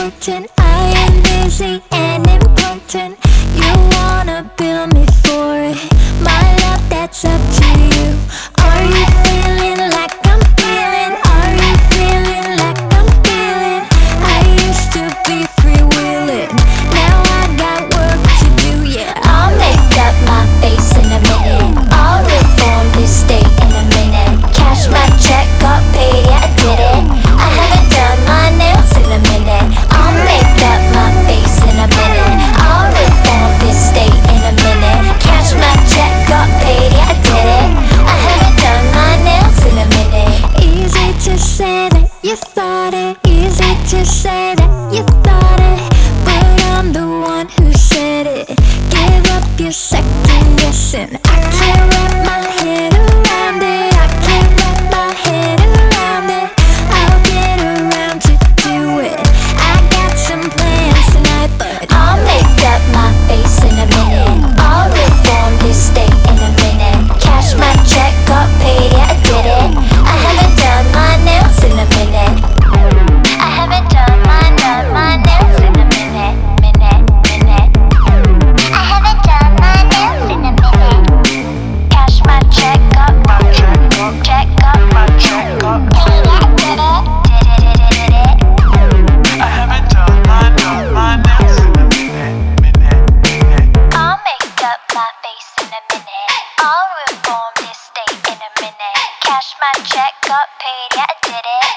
important. I am busy and important. You wanna bill me for it. My love, that's up to you. Are you feeling like I'm feeling? Are you feeling like I'm feeling? I used to be freewheeling, now I got work to do, yeah. I'll make up my face in a minute. I'll reform this state in a minute. Cash my check, got paid, yeah, I did it. I haven't done my nails in a minute. I'll make up my face in a minute. I'll reform this state in a minute. Cash my check, got paid, yeah, I did it. I haven't done my nails in a minute. Easy to say that you thought it. Easy to say that you thought it, but I'm the one who said it. Give up your second guessing. I can't wrap my head around it. I can't wrap my head around it. I'll get around to do it. I got some plans tonight, but I'll make up my face in a minute. I'll reform this state in a minute. Cash my check, got paid, yeah, I did it. I haven't done my nails in a minute. I haven't done my nails in a minute. I haven't done my nails in a minute. Cash my check, got my check, got my check, got paid, yeah, I did it. Did it. I haven't done my nails in a minute. I'll make up my face in a minute. I'll reform this state in a minute. Cash my check, got paid, yeah, I did it.